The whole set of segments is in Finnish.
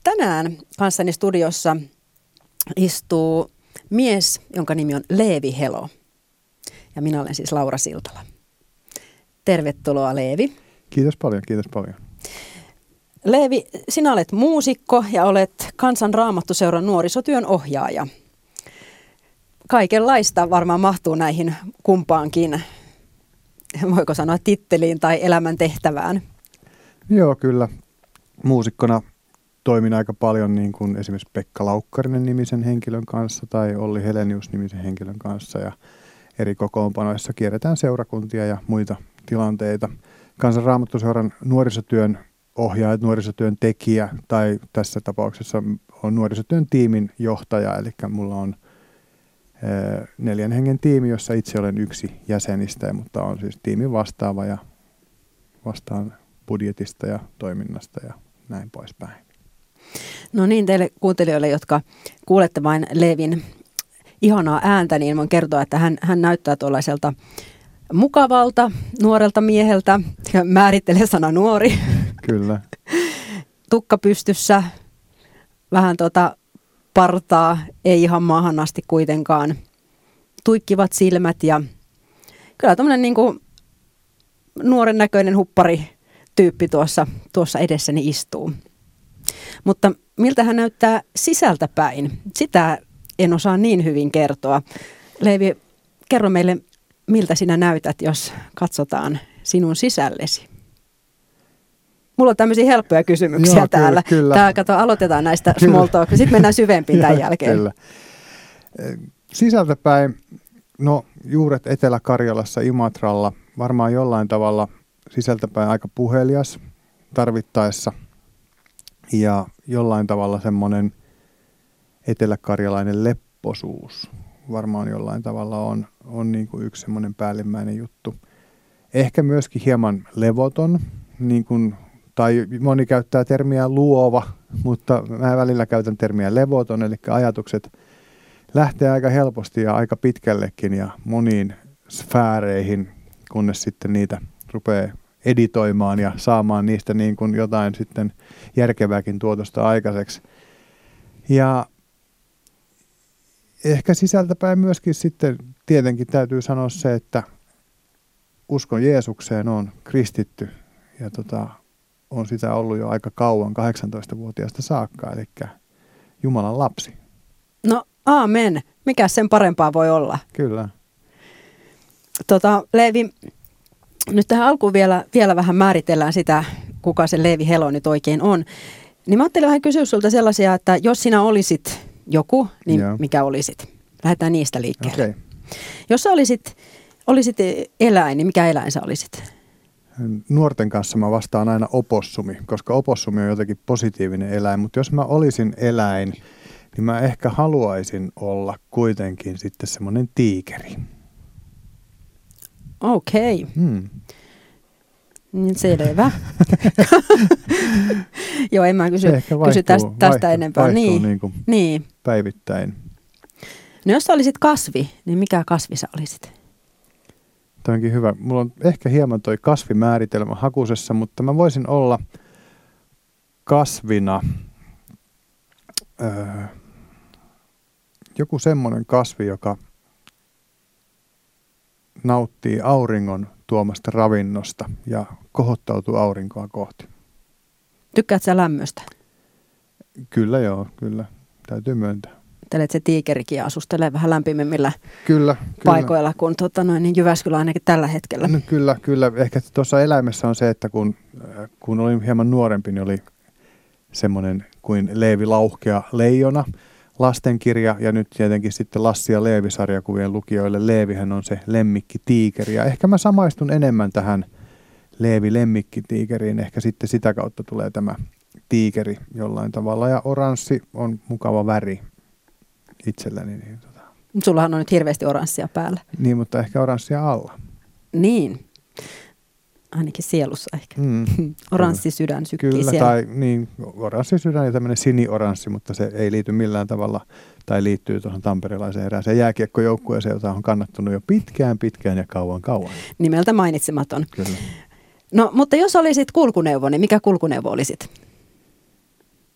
Tänään kanssani studiossa istuu mies, jonka nimi on Leevi Helo. Ja minä olen siis Laura Siltala. Tervetuloa, Leevi. Kiitos paljon, kiitos paljon. Leevi, sinä olet muusikko ja olet Kansan Raamattuseuran nuorisotyön ohjaaja. Kaikenlaista varmaan mahtuu näihin kumpaankin, voiko sanoa, titteliin tai elämäntehtävään. Joo, kyllä. Muusikkona toimin aika paljon niin kuin esimerkiksi Pekka Laukkarinen nimisen henkilön kanssa tai Olli Helenius nimisen henkilön kanssa. Ja eri kokoonpanoissa kierretään seurakuntia ja muita tilanteita. Kansan Raamattuseuran nuorisotyön ohjaaja, nuorisotyön tekijä tai tässä tapauksessa on nuorisotyön tiimin johtaja. Eli mulla on 4 hengen tiimi, jossa itse olen yksi jäsenistä, mutta on siis tiimin vastaava ja vastaan budjetista ja toiminnasta ja näin poispäin. No niin, teille kuuntelijoille, jotka kuulette vain Leevin ihanaa ääntä, niin voin kertoa, että hän näyttää tuollaiselta mukavalta, nuorelta mieheltä. Määrittelee sana nuori. Kyllä. Tukka pystyssä, vähän partaa, ei ihan maahan asti kuitenkaan. Tuikkivat silmät ja kyllä tämmöinen niin kuin nuoren näköinen hupparityyppi tuossa edessäni istuu. Mutta miltä hän näyttää sisältä päin? Sitä en osaa niin hyvin kertoa. Leevi, kerro meille, miltä sinä näytät, jos katsotaan sinun sisällesi. Mulla on tämmöisiä helppoja kysymyksiä. Joo, täällä. Kyllä. Aloitetaan näistä small talk, sitten mennään syvempiin tämän jälkeen. Kyllä. Sisältäpäin, no juuret Etelä-Karjalassa, Imatralla, varmaan jollain tavalla sisältäpäin aika puhelias tarvittaessa ja jollain tavalla semmoinen eteläkarjalainen lepposuus varmaan jollain tavalla on niin kuin yksi semmoinen päällimmäinen juttu. Ehkä myöskin hieman levoton, niin kuin, tai moni käyttää termiä luova, mutta mä välillä käytän termiä levoton, eli ajatukset lähtee aika helposti ja aika pitkällekin ja moniin sfääreihin, kunnes sitten niitä rupeaa editoimaan ja saamaan niistä niin kuin jotain sitten järkevääkin tuotosta aikaiseksi. Ja ehkä sisältäpäin myöskin sitten tietenkin täytyy sanoa se, että uskon Jeesukseen, on kristitty ja on sitä ollut jo aika kauan, 18-vuotiaasta saakka, eli Jumalan lapsi. No aamen. Mikä sen parempaa voi olla? Kyllä. Leevi, nyt tähän alkuun vielä vähän määritellään sitä, kuka se Leevi Helo nyt oikein on. Niin mä ajattelin vähän kysyä sulta sellaisia, että jos sinä olisit joku, niin mikä olisit? Lähdetään niistä liikkeelle. Okay. Jos sä olisit eläin, niin mikä eläin sä olisit? Nuorten kanssa mä vastaan aina opossumi, koska opossumi on jotenkin positiivinen eläin. Mutta jos mä olisin eläin, niin mä ehkä haluaisin olla kuitenkin sitten semmoinen tiikeri. Okei. Selvä. Joo, en mä kysy tästä enempää. Niin. Päivittäin. No jos sä olisit kasvi, niin mikä kasvi sä olisit? Tämä onkin hyvä. Mulla on ehkä hieman toi kasvimääritelmä hakusessa, mutta mä voisin olla kasvina joku semmoinen kasvi, joka nauttii auringon tuomasta ravinnosta ja kohottautuu aurinkoa kohti. Tykkäät sä lämmöstä? Kyllä joo, kyllä. Täytyy myöntää. Ajattelet, se tiikerikin asustelee vähän lämpimimmillä kyllä. paikoilla kuin niin Jyväskylä ainakin tällä hetkellä. No, kyllä. Ehkä tuossa eläimessä on se, että kun olin hieman nuorempi, niin oli semmoinen kuin Leevi Lauhkea leijona lastenkirja ja nyt tietenkin sitten Lassi ja Leevi-sarjakuvien lukijoille Leevihän on se lemmikkitiikeri. Ja ehkä mä samaistun enemmän tähän Leevi-lemmikkitiikeriin. Ehkä sitten sitä kautta tulee tämä tiikeri jollain tavalla. Ja oranssi on mukava väri itselläni. Sullahan on nyt hirveästi oranssia päällä. Niin, mutta ehkä oranssia alla. Niin. Ainakin sielussa ehkä. Oranssi sydän sykkii kyllä, siellä. Tai niin, oranssi sydän ja tämmöinen sinioranssi, mutta se ei liity millään tavalla, tai liittyy tuohon tamperelaiseen erääseen jääkiekkojoukkueeseen, jota on kannattunut jo pitkään ja kauan. Nimeltä mainitsematon. Kyllä. No, mutta jos olisit kulkuneuvo, niin mikä kulkuneuvo olisit?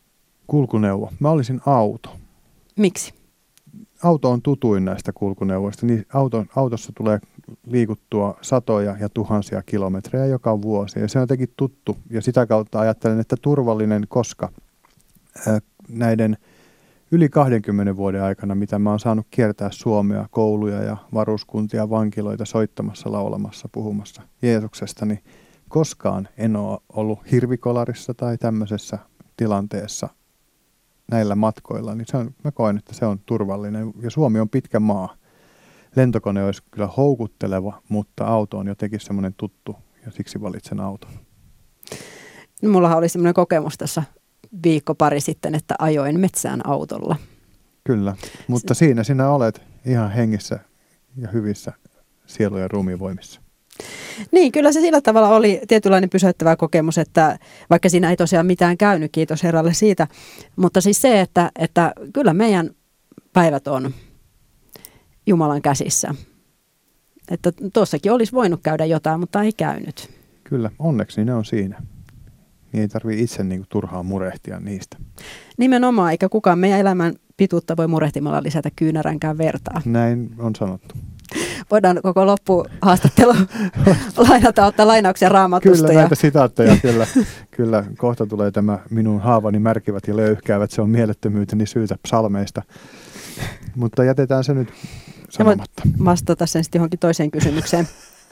Kulkuneuvo. Mä olisin auto. Miksi? Auto on tutuin näistä kulkuneuvoista. Niin autossa tulee liikuttua satoja ja tuhansia kilometrejä joka vuosi. Ja se on jotenkin tuttu. Ja sitä kautta ajattelen, että turvallinen, koska näiden yli 20 vuoden aikana, mitä mä oon saanut kiertää Suomea, kouluja ja varuskuntia, vankiloita soittamassa, laulamassa, puhumassa Jeesuksesta, niin koskaan en ole ollut hirvikolarissa tai tämmöisessä tilanteessa näillä matkoilla. Niin mä koen, että se on turvallinen. Ja Suomi on pitkä maa. Lentokone olisi kyllä houkutteleva, mutta auto on jotenkin semmoinen tuttu ja siksi valitsen auton. No, mullahan oli semmoinen kokemus tässä viikko pari sitten, että ajoin metsään autolla. Kyllä, mutta siinä sinä olet ihan hengissä ja hyvissä sielu- ja ruumiinvoimissa. Niin, kyllä se sillä tavalla oli tietynlainen pysäyttävä kokemus, että vaikka siinä ei tosiaan mitään käynyt, kiitos Herralle siitä, mutta siis se, että kyllä meidän päivät on Jumalan käsissä. Että tuossakin olisi voinut käydä jotain, mutta ei käynyt. Kyllä, onneksi ne on siinä. Niin ei tarvitse itse turhaan murehtia niistä. Nimenomaan, eikä kukaan meidän elämän pituutta voi murehtimalla lisätä kyynäränkään vertaa. Näin on sanottu. Voidaan koko loppuhaastattelu ottaa lainauksia Raamatusta. Kyllä, näitä sitaatteja, kyllä. Kohta tulee tämä minun haavani märkivät ja löyhkäävät, se on mielettömyyteni syytä psalmeista. Mutta jätetään se nyt sanomatta. Vastata sen sitten johonkin toiseen kysymykseen.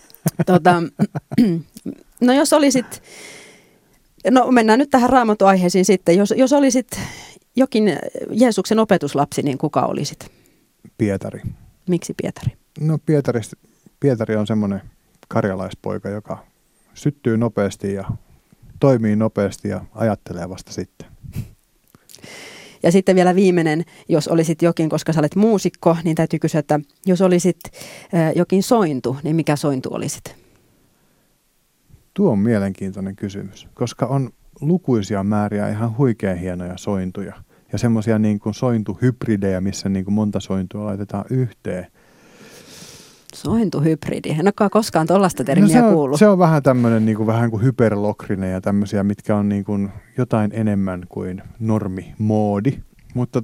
No jos olisit, mennään nyt tähän Raamattu-aiheisiin sitten. Jos olisit jokin Jeesuksen opetuslapsi, niin kuka olisit? Pietari. Miksi Pietari? No Pietari on semmoinen karjalaispoika, joka syttyy nopeasti ja toimii nopeasti ja ajattelee vasta sitten. Ja sitten vielä viimeinen, jos olisit jokin, koska sä olet muusikko, niin täytyy kysyä, että jos olisit jokin sointu, niin mikä sointu olisit? Tuo on mielenkiintoinen kysymys, koska on lukuisia määriä ihan huikean hienoja sointuja. Ja semmoisia niin kuin sointuhybridejä, missä niin kuin monta sointua laitetaan yhteen. Sointuhybridi. En olekaan koskaan tuollaista termiä kuullut. Se on vähän tämmöinen niin kuin, vähän kuin hyperlokrinen ja tämmöisiä, mitkä on niin kuin jotain enemmän kuin normimoodi. Mutta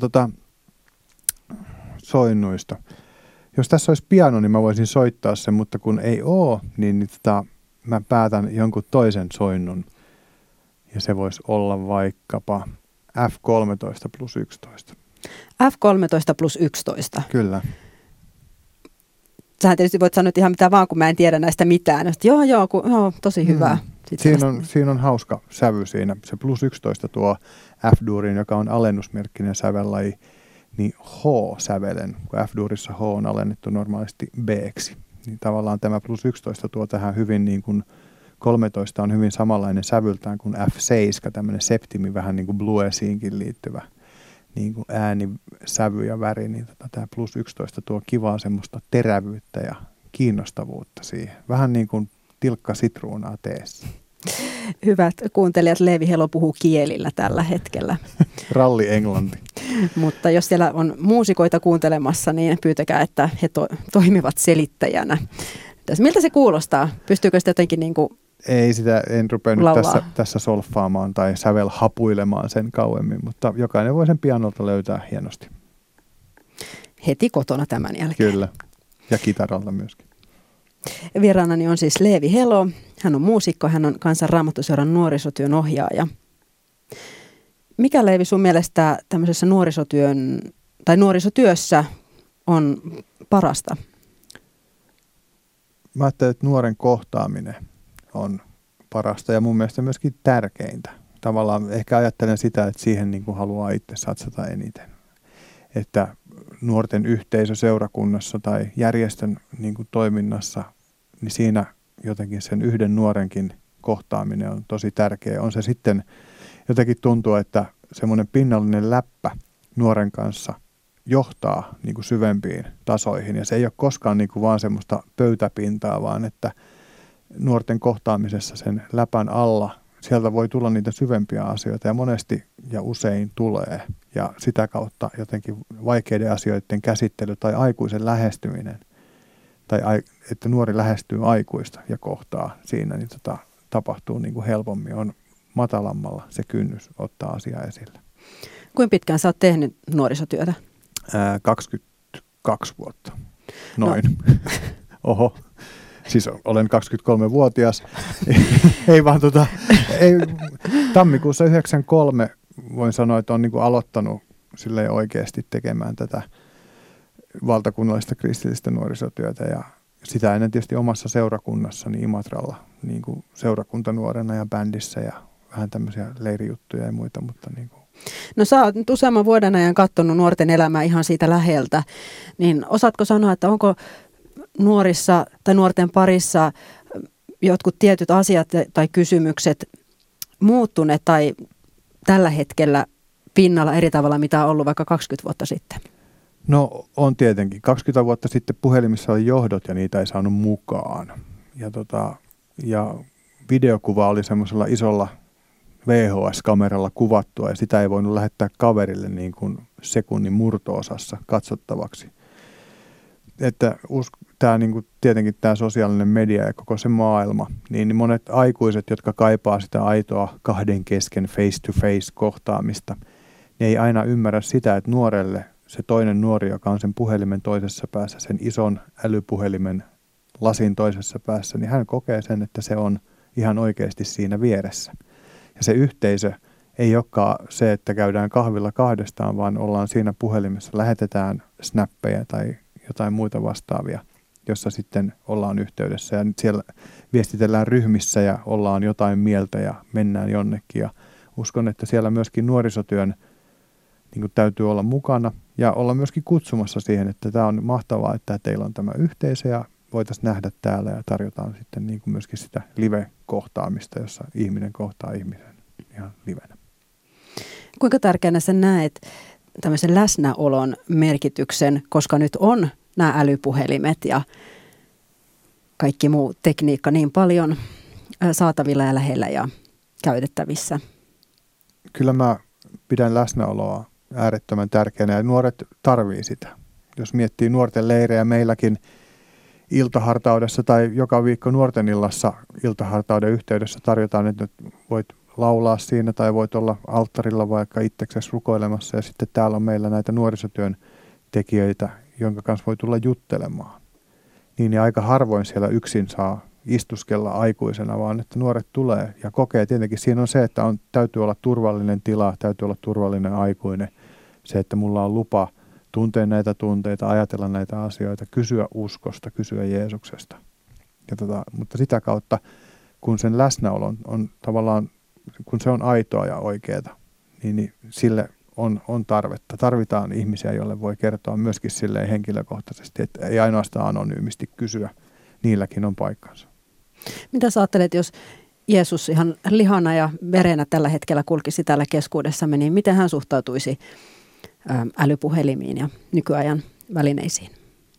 soinnuista. Jos tässä olisi piano, niin mä voisin soittaa sen, mutta kun ei ole, niin mä päätän jonkun toisen soinnun. Ja se voisi olla vaikkapa F13+11. F13+11. Kyllä. Sähän tietysti voit sanoa ihan mitä vaan, kun mä en tiedä näistä mitään. Joo, tosi hyvä. Siinä on hauska sävy siinä. Se +11 tuo F-duurin, joka on alennusmerkkinen sävellaji, niin H-sävelen, kun F-duurissa H on alennettu normaalisti B-ksi. Niin tavallaan tämä +11 tuo tähän hyvin niin kuin 13 on hyvin samanlainen sävyltään kuin F7, tämmöinen septimi, vähän niin kuin bluesiinkin liittyvä niin kuin ääni, sävy ja väri, niin tämä +11 tuo kivaa semmoista terävyyttä ja kiinnostavuutta siihen. Vähän niin kuin tilkka sitruunaa teessä. Hyvät kuuntelijat, Leevi Helo puhuu kielillä tällä hetkellä. Ralli englanti. Mutta jos siellä on muusikoita kuuntelemassa, niin pyytäkää, että he toimivat selittäjänä. Miltä se kuulostaa? Pystyykö sitä jotenkin niin kuin ei sitä, en rupea nyt tässä solfaamaan tai sävelhapuilemaan sen kauemmin, mutta jokainen voi sen pianolta löytää hienosti. Heti kotona tämän jälkeen. Kyllä, ja kitaralta myöskin. Vieraanani on siis Leevi Helo. Hän on muusikko, hän on Kansan Raamattuseuran nuorisotyön ohjaaja. Mikä, Leevi, sun mielestä tämmöisessä nuorisotyössä on parasta? Mä ajattelen, että nuoren kohtaaminen on parasta ja mun mielestä myöskin tärkeintä. Tavallaan ehkä ajattelen sitä, että siihen niin kuin haluaa itse satsata eniten. Että nuorten yhteisö seurakunnassa tai järjestön niin kuin toiminnassa, niin siinä jotenkin sen yhden nuorenkin kohtaaminen on tosi tärkeä. On se sitten jotenkin tuntuu, että semmoinen pinnallinen läppä nuoren kanssa johtaa niin kuin syvempiin tasoihin. Ja se ei ole koskaan niin kuin vaan semmoista pöytäpintaa, vaan että nuorten kohtaamisessa sen läpän alla, sieltä voi tulla niitä syvempiä asioita ja monesti ja usein tulee. Ja sitä kautta jotenkin vaikeiden asioiden käsittely tai aikuisen lähestyminen, tai että nuori lähestyy aikuista ja kohtaa siinä, niin tapahtuu niin kuin helpommin, on matalammalla se kynnys ottaa asiaa esille. Kuinka pitkään sä oot tehnyt nuorisotyötä? 22 vuotta, noin. No. Oho, siis olen 23-vuotias. Ei vaan tammikuussa 93 voin sanoa, että olen niin kuin aloittanut silleen oikeasti tekemään tätä valtakunnallista kristillistä nuorisotyötä ja sitä ennen tietysti omassa seurakunnassani Imatralla niin kuin seurakuntanuorena ja bändissä ja vähän tämmöisiä leirijuttuja ja muita, mutta niin kuin. No sä oot nyt useamman vuoden ajan katsonut nuorten elämää ihan siitä läheltä, niin osaatko sanoa, että onko nuorissa tai nuorten parissa jotkut tietyt asiat tai kysymykset muuttuneet tai tällä hetkellä pinnalla eri tavalla, mitä on ollut vaikka 20 vuotta sitten? No on tietenkin. 20 vuotta sitten puhelimissa oli johdot ja niitä ei saanut mukaan. Ja videokuva oli semmoisella isolla VHS-kameralla kuvattua ja sitä ei voinut lähettää kaverille niin kuin sekunnin murto-osassa katsottavaksi. Että tietenkin tämä sosiaalinen media ja koko se maailma, niin monet aikuiset, jotka kaipaa sitä aitoa kahden kesken face-to-face kohtaamista, ne ei aina ymmärrä sitä, että nuorelle se toinen nuori, joka on sen puhelimen toisessa päässä, sen ison älypuhelimen lasin toisessa päässä, niin hän kokee sen, että se on ihan oikeasti siinä vieressä. Ja se yhteisö ei olekaan se, että käydään kahvilla kahdestaan, vaan ollaan siinä puhelimessa, lähetetään snappeja tai jotain muita vastaavia, jossa sitten ollaan yhteydessä ja siellä viestitellään ryhmissä ja ollaan jotain mieltä ja mennään jonnekin. Ja uskon, että siellä myöskin nuorisotyön niin kuin täytyy olla mukana ja olla myöskin kutsumassa siihen, että tämä on mahtavaa, että teillä on tämä yhteisö ja voitaisiin nähdä täällä ja tarjotaan sitten niin kuin myöskin sitä live-kohtaamista, jossa ihminen kohtaa ihmisen ihan livenä. Kuinka tärkeänä sä näet tämmöisen läsnäolon merkityksen, koska nyt on nämä älypuhelimet ja kaikki muu tekniikka niin paljon saatavilla ja lähellä ja käytettävissä? Kyllä mä pidän läsnäoloa äärettömän tärkeänä ja nuoret tarvii sitä. Jos miettii nuorten leirejä meilläkin iltahartaudessa tai joka viikko nuorten illassa iltahartauden yhteydessä tarjotaan, että voit laulaa siinä tai voit olla alttarilla vaikka itseksesi rukoilemassa ja sitten täällä on meillä näitä nuorisotyön tekijöitä, jonka kanssa voi tulla juttelemaan. Niin aika harvoin siellä yksin saa istuskella aikuisena, vaan että nuoret tulee ja kokee. Tietenkin siinä on se, että täytyy olla turvallinen tila, täytyy olla turvallinen aikuinen. Se, että mulla on lupa tuntea näitä tunteita, ajatella näitä asioita, kysyä uskosta, kysyä Jeesuksesta. Mutta sitä kautta, kun sen läsnäolo on tavallaan, kun se on aitoa ja oikeaa, niin sille on tarvetta. Tarvitaan ihmisiä, joille voi kertoa myöskin silleen henkilökohtaisesti, että ei ainoastaan anonyymisti kysyä. Niilläkin on paikkansa. Mitä sä ajattelet, jos Jeesus ihan lihana ja verenä tällä hetkellä kulkisi täällä keskuudessamme, niin miten hän suhtautuisi älypuhelimiin ja nykyajan välineisiin?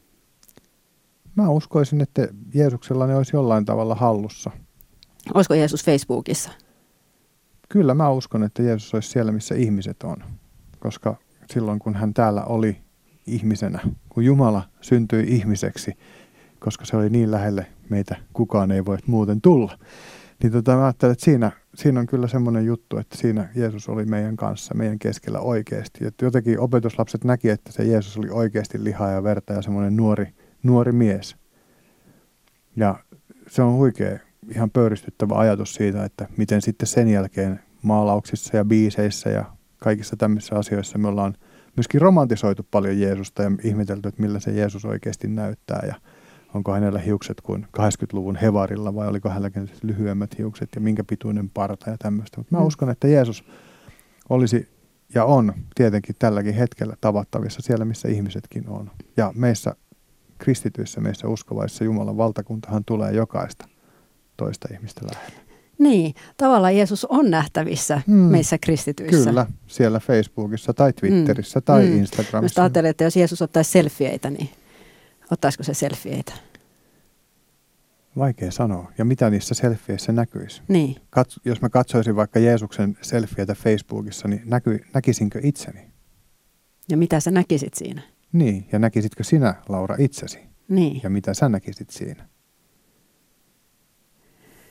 Mä uskoisin, että Jeesuksella ne olisi jollain tavalla hallussa. Olisiko Jeesus Facebookissa? Kyllä mä uskon, että Jeesus olisi siellä, missä ihmiset on. Koska silloin, kun hän täällä oli ihmisenä, kun Jumala syntyi ihmiseksi, koska se oli niin lähelle meitä, kukaan ei voi muuten tulla. Niin mä ajattelen, että siinä on kyllä semmoinen juttu, että siinä Jeesus oli meidän kanssa, meidän keskellä oikeasti. Että jotenkin opetuslapset näki, että se Jeesus oli oikeasti lihaa ja verta ja semmoinen nuori mies. Ja se on huikea, ihan pöyristyttävä ajatus siitä, että miten sitten sen jälkeen maalauksissa ja biiseissä ja kaikissa tämmöisissä asioissa me ollaan myöskin romantisoitu paljon Jeesusta ja ihmetelty, että millä se Jeesus oikeasti näyttää ja onko hänellä hiukset kuin 80-luvun hevarilla vai oliko hänelläkin lyhyemmät hiukset ja minkä pituinen parta ja tämmöistä. Mutta mä uskon, että Jeesus olisi ja on tietenkin tälläkin hetkellä tavattavissa siellä, missä ihmisetkin on. Ja meissä kristityissä, meissä uskovaisissa Jumalan valtakuntahan tulee jokaista toista ihmistä lähellä. Niin, tavallaan Jeesus on nähtävissä meissä kristityissä. Kyllä, siellä Facebookissa tai Twitterissä tai Instagramissa. Mä ajattelen, että jos Jeesus ottaisi selfieitä, niin ottaisiko se selfieitä? Vaikea sanoa. Ja mitä niissä selfieissä näkyisi? Niin. Jos mä katsoisin vaikka Jeesuksen selfieitä Facebookissa, niin näkisinkö itseni? Ja mitä sä näkisit siinä? Niin, ja näkisitkö sinä, Laura, itsesi? Niin. Ja mitä sä näkisit siinä?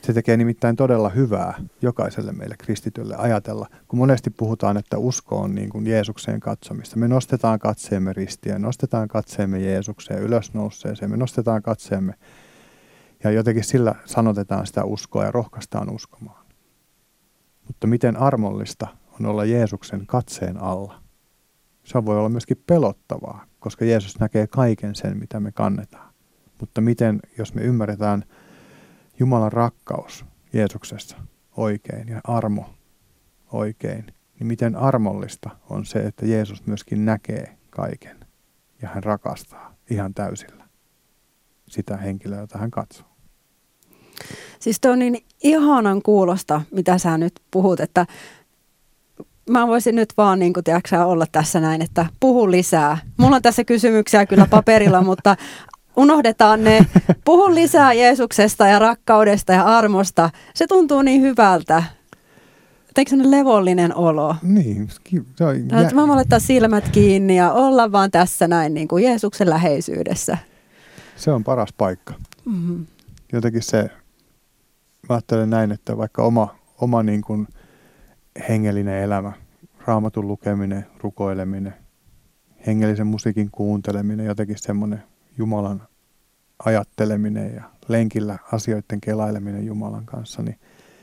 Se tekee nimittäin todella hyvää jokaiselle meille kristitylle ajatella, kun monesti puhutaan, että usko on niin kuin Jeesukseen katsomista. Me nostetaan katseemme ristiin, nostetaan katseemme Jeesukseen, ylösnouseeseen, me nostetaan katseemme ja jotenkin sillä sanotetaan sitä uskoa ja rohkaistaan uskomaan. Mutta miten armollista on olla Jeesuksen katseen alla? Se voi olla myöskin pelottavaa, koska Jeesus näkee kaiken sen, mitä me kannetaan. Mutta miten, jos me ymmärretään Jumalan rakkaus Jeesuksessa oikein ja armo oikein, niin miten armollista on se, että Jeesus myöskin näkee kaiken ja hän rakastaa ihan täysillä sitä henkilöä, jota hän katsoo. Siis toi on niin ihanan kuulosta, mitä sä nyt puhut, että mä voisin nyt vaan niin kuin, tiedätkö, olla tässä näin, että puhu lisää. Mulla on tässä kysymyksiä kyllä paperilla, mutta unohdetaan ne. Puhu lisää Jeesuksesta ja rakkaudesta ja armosta. Se tuntuu niin hyvältä. Jotenkin sellainen levollinen olo. Niin. Se on mä voin laittaa silmät kiinni ja olla vaan tässä näin niin kuin Jeesuksen läheisyydessä. Se on paras paikka. Mm-hmm. Jotenkin se, mä ajattelen näin, että vaikka oma niin kuin hengellinen elämä, raamatun lukeminen, rukoileminen, hengellisen musiikin kuunteleminen, jotenkin semmoinen Jumalan ajatteleminen ja lenkillä asioiden kelaileminen Jumalan kanssa, niin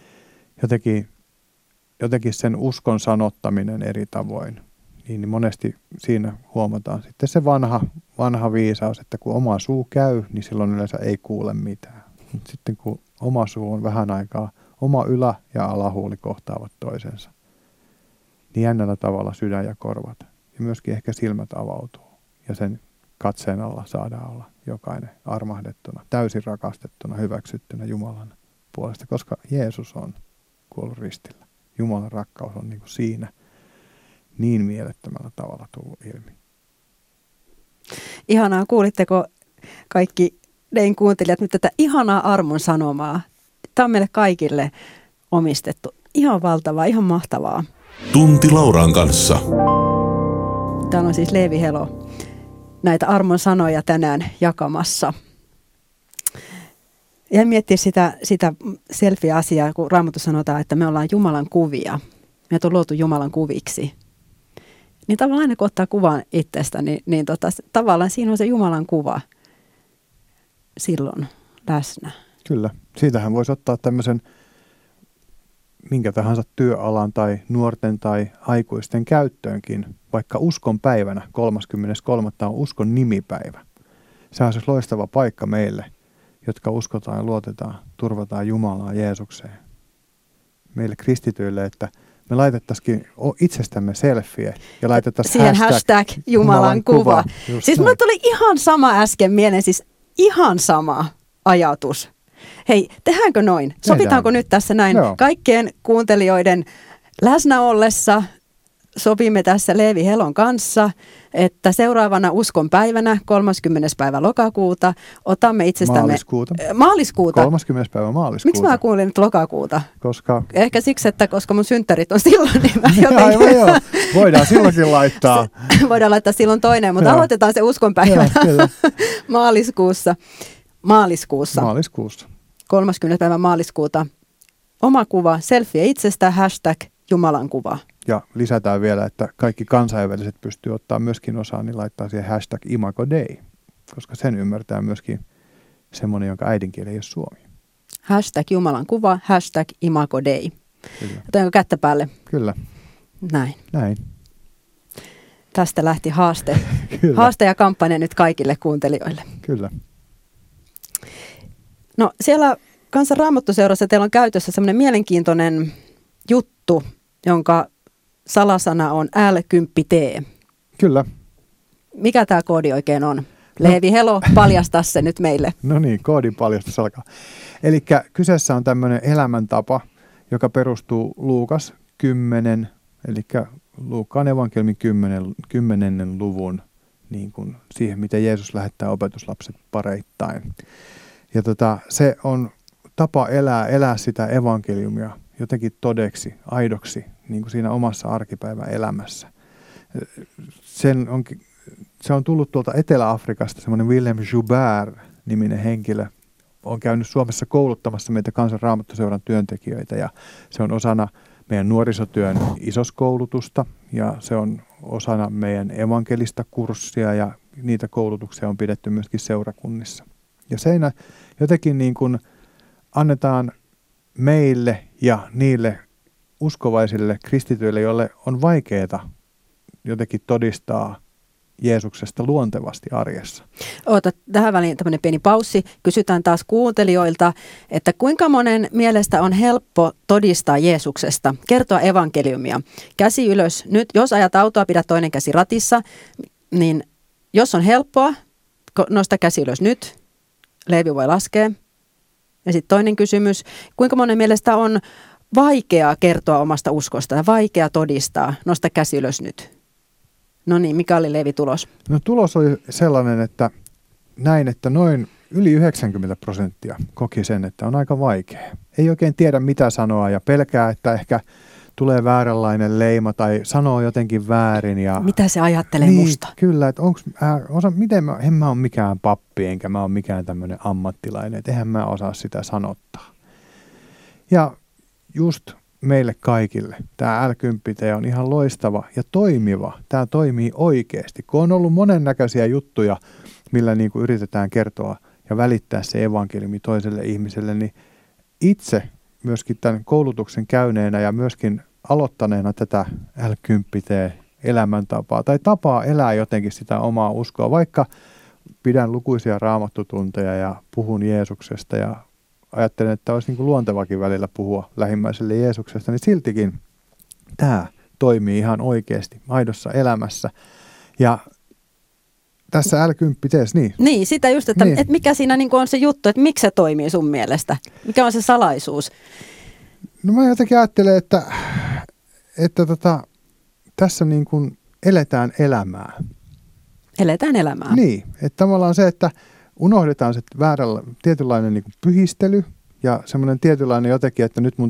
jotenkin sen uskon sanottaminen eri tavoin, niin monesti siinä huomataan sitten se vanha viisaus, että kun oma suu käy, niin silloin yleensä ei kuule mitään. Mutta sitten kun oma suu on vähän aikaa, oma ylä- ja alahuuli kohtaavat toisensa, niin jännällä tavalla sydän ja korvat ja myöskin ehkä silmät avautuu ja sen katseen alla saadaan olla jokainen armahdettuna, täysin rakastettuna, hyväksyttynä Jumalan puolesta, koska Jeesus on kuollut ristillä. Jumalan rakkaus on niin kuin siinä niin mielettömällä tavalla tullut ilmi. Ihanaa, kuulitteko kaikki Dein kuuntelijat nyt tätä ihanaa armon sanomaa? Tämä on meille kaikille omistettu. Ihan valtavaa, ihan mahtavaa. Tunti Lauran kanssa. Täällä on siis Leevi Helo näitä armon sanoja tänään jakamassa. Ja miettiä sitä selfie-asiaa, kun Raamatussa sanotaan, että me ollaan Jumalan kuvia. Meitä on luotu Jumalan kuviksi. Niin tavallaan aina kun ottaa kuvan itsestä, niin tavallaan siinä on se Jumalan kuva silloin läsnä. Kyllä. Siitähän voisi ottaa tämmöisen minkä tahansa työalan tai nuorten tai aikuisten käyttöönkin, vaikka uskon päivänä, 33. on uskon nimipäivä. Se on siis loistava paikka meille, jotka uskotaan ja luotetaan, turvataan Jumalaa Jeesukseen. Meille kristityille, että me laitettaisiin itsestämme selfie ja laitettaisiin siihen hashtag Jumalan kuva. Siis mulle tuli ihan sama äsken mieleen, siis ihan sama ajatus. Hei, tehdäänkö noin? Sopitaanko nyt tässä näin? Joo. Kaikkien kuuntelijoiden läsnä ollessa sopimme tässä Leevi Helon kanssa, että seuraavana uskon päivänä 30. päivä lokakuuta otamme itsestämme... Maaliskuuta. 30. päivä maaliskuuta. Miksi mä kuulin nyt lokakuuta? Koska... Ehkä siksi, että koska mun synttärit on silloin, niin mä jotenkin... Aivan joo. Voidaan laittaa. Voidaan laittaa silloin toinen, mutta aloitetaan se uskon päivänä maaliskuussa. 30. päivä maaliskuuta. Oma kuva, selfie itsestä, hashtag Jumalan kuva. Ja lisätään vielä, että kaikki kansainväliset pystyy ottaa myöskin osaan, niin laittaa siihen hashtag Imago Dei, koska sen ymmärtää myöskin semmoinen, jonka äidinkieli ei ole suomi. Hashtag Jumalan kuva, hashtag Imago Dei. Otanko kättä päälle? Kyllä. Näin. Tästä lähti haaste. Haaste ja kampanja nyt kaikille kuuntelijoille. Kyllä. No siellä Kansan Raamattuseurassa teillä on käytössä semmoinen mielenkiintoinen juttu, jonka salasana on L10T. Kyllä. Mikä tämä koodi oikein on? Leevi Helo, paljasta se nyt meille. No niin, koodin paljastus alkaa. Eli kyseessä on tämmöinen elämäntapa, joka perustuu Luukas 10, eli Luukkaan evankeliumin 10. luvun niin kuin siihen, miten Jeesus lähettää opetuslapset pareittain. Ja se on tapa elää sitä evankeliumia jotenkin todeksi, aidoksi, niin kuin siinä omassa arkipäivän elämässä. Se on tullut tuolta Etelä-Afrikasta, semmoinen Willem Joubert-niminen henkilö, on käynyt Suomessa kouluttamassa meitä Kansan Raamattuseuran työntekijöitä ja se on osana meidän nuorisotyön isoskoulutusta ja se on osana meidän evankelista kurssia ja niitä koulutuksia on pidetty myöskin seurakunnissa. Ja seinä jotenkin niin kuin annetaan meille ja niille uskovaisille kristityille, joille on vaikeaa jotenkin todistaa Jeesuksesta luontevasti arjessa. Oota, tähän väliin tämmöinen pieni paussi. Kysytään taas kuuntelijoilta, että kuinka monen mielestä on helppo todistaa Jeesuksesta, kertoa evankeliumia. Käsi ylös nyt. Jos ajat autoa, pidä toinen käsi ratissa, niin jos on helppoa, nosta käsi ylös nyt. Leevi voi laskea. Ja sitten toinen kysymys, kuinka monen mielestä on vaikeaa kertoa omasta uskosta ja vaikeaa todistaa, nosta käsi ylös nyt. No niin, mikä oli Leevi tulos? No tulos oli sellainen, että näin, että noin yli 90% koki sen, että on aika vaikea. Ei oikein tiedä mitä sanoa ja pelkää, että ehkä tulee vääränlainen leima tai sanoo jotenkin väärin. Ja mitä se ajattelee musta? Kyllä, että en mä ole mikään pappi enkä mä ole mikään tämmöinen ammattilainen, että eihän mä osaa sitä sanottaa. Ja just meille kaikille tämä L10T on ihan loistava ja toimiva. Tämä toimii oikeasti. Kun on ollut monennäköisiä juttuja, millä niin kuin yritetään kertoa ja välittää se evankeliumi toiselle ihmiselle, niin itse myöskin tämän koulutuksen käyneenä ja myöskin aloittaneena tätä L10T-elämäntapaa tai tapaa elää jotenkin sitä omaa uskoa, vaikka pidän lukuisia raamattutunteja ja puhun Jeesuksesta ja ajattelen, että olisi niin kuin luontevakin välillä puhua lähimmäiselle Jeesuksesta, niin siltikin tämä toimii ihan oikeasti aidossa elämässä. Ja tässä L10T:ssä, niin. Niin, sitä just, että niin. Et mikä siinä niin kuin on se juttu, että miksi se toimii sun mielestä? Mikä on se salaisuus? No mä jotenkin ajattelen, että tässä niin kuin eletään elämää. Eletään elämää. Niin, että tavallaan se, että unohdetaan se tietynlainen niin kuin pyhistely ja semmoinen tietynlainen jotenkin, että nyt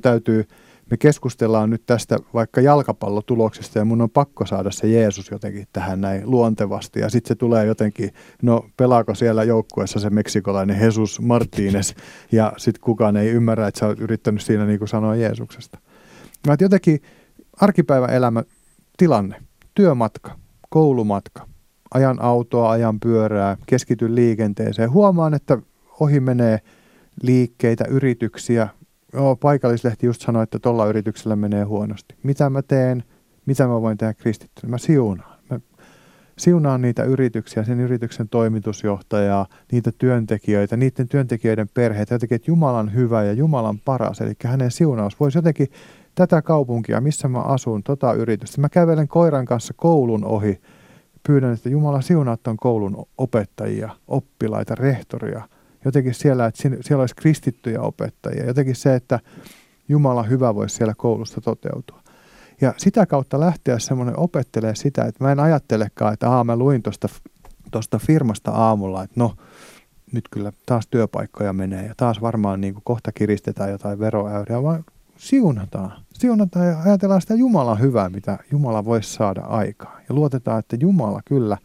me keskustellaan nyt tästä vaikka jalkapallotuloksesta ja mun on pakko saada se Jeesus jotenkin tähän näin luontevasti. Ja sitten se tulee jotenkin, no pelaako siellä joukkueessa se meksikolainen Jesus Martínez ja sitten kukaan ei ymmärrä, että sä oot yrittänyt siinä niin kuin sanoa Jeesuksesta. Mä jotenkin arkipäiväelämä tilanne, työmatka, koulumatka. Ajan autoa, ajan pyörää, keskityn liikenteeseen. Huomaan, että ohi menee liikkeitä, yrityksiä. Paikallislehti just sanoi, että tuolla yrityksellä menee huonosti. Mitä mä teen? Mitä mä voin tehdä kristittynä? Mä siunaan. Mä siunaan niitä yrityksiä, sen yrityksen toimitusjohtajaa, niitä työntekijöitä, niiden työntekijöiden perheitä. Jotenkin, että Jumalan hyvä ja Jumalan paras. Eli hänen siunaus voisi jotenkin tätä kaupunkia, missä mä asun, yritystä. Mä kävelen koiran kanssa koulun ohi. Pyydän, että Jumala siunaa tuon koulun opettajia, oppilaita, rehtoria. Jotenkin siellä, että siellä olisi kristittyjä opettajia. Jotenkin se, että Jumala hyvä voisi siellä koulussa toteutua. Ja sitä kautta lähteä semmoinen opettelee sitä, että mä en ajattelekaan, että mä luin tuosta firmasta aamulla, että no nyt kyllä taas työpaikkoja menee ja taas varmaan niin kuin kohta kiristetään jotain veroäyriä, vaan siunataan ja ajatellaan sitä Jumalan hyvää, mitä Jumala voisi saada aikaan. Ja luotetaan, että Jumala kyllä,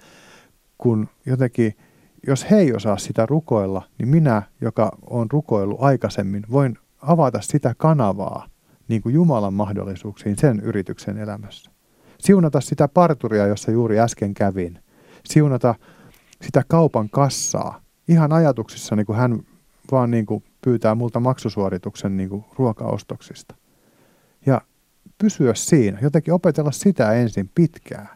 kun jotenkin, jos he ei osaa sitä rukoilla, niin minä, joka olen rukoillut aikaisemmin, voin avata sitä kanavaa niin kuin Jumalan mahdollisuuksiin sen yrityksen elämässä. Siunata sitä parturia, jossa juuri äsken kävin. Siunata sitä kaupan kassaa. Ihan ajatuksissa, niin kuin hän vaan niin kuin pyytää multa maksusuorituksen niin kuin ruokaostoksista. Ja pysyä siinä, jotenkin opetella sitä ensin pitkään.